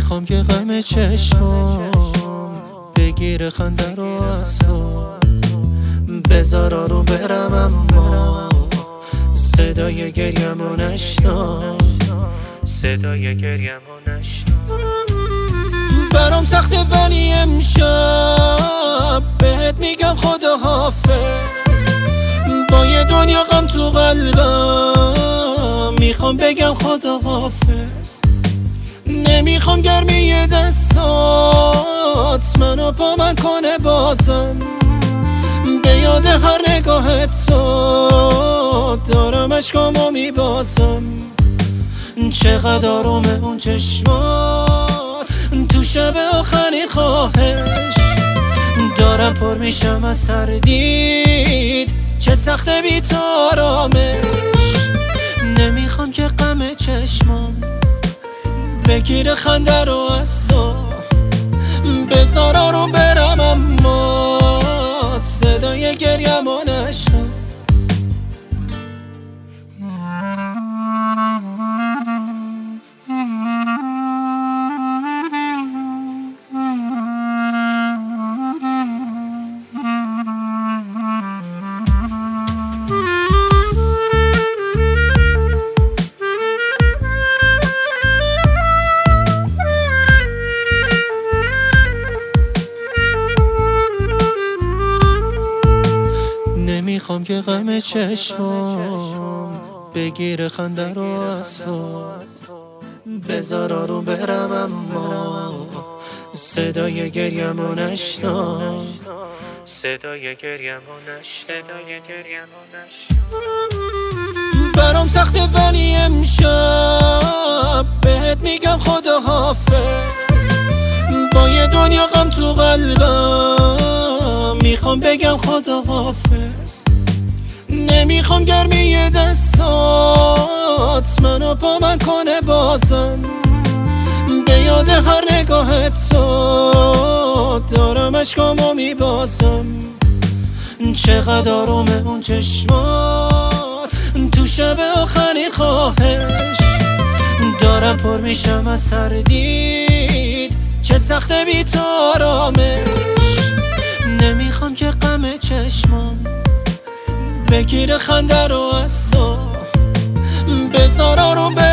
نمیخوام که غم چشمام بگیره خنده رو از تو، بذار آروم برم اما صدای گریمو نشنو، صدای گریمو نشنو. برام سخته ولی امشب بهت میگم خداحافظ، با یه دنیا غم تو قلبم میخوام بگم خداحافظ. نمیخوام گرمی دستات منو با من کنه بازم، به یاد هر نگاهت تو دارم عشقامو میبازم. چقدر آرومه اون چشمات تو شب آخرین خواهش، دارم پر میشم از تردید چه سخته بی تو آرامش. نمیخوام که غم چشمام بگیره خنده رو از تو، بذار آروم برم اما صدای گریمو نشنو. نمیخوام که غم چشمام بگیره خنده رو از تو، بذار آروم برم اما صدای گریمو نشنو، صدای گریمو نشنو. برام سخته ولی امشب بهت میگم خداحافظ، با یه دنیا غم تو قلبم میخوام بگم خداحافظ. نمیخوام گرمی دستات منو با من کنه بازم، به یاد هر نگاهت تو دارم عشقامو میبازم. چقدر آرومه اون چشمات تو شب آخرین خواهش، دارم پر میشم از تردید چه سخته بی تو آرامش. نمیخوام که غم چشمام بگیره خنده رو از تو، بذار آروم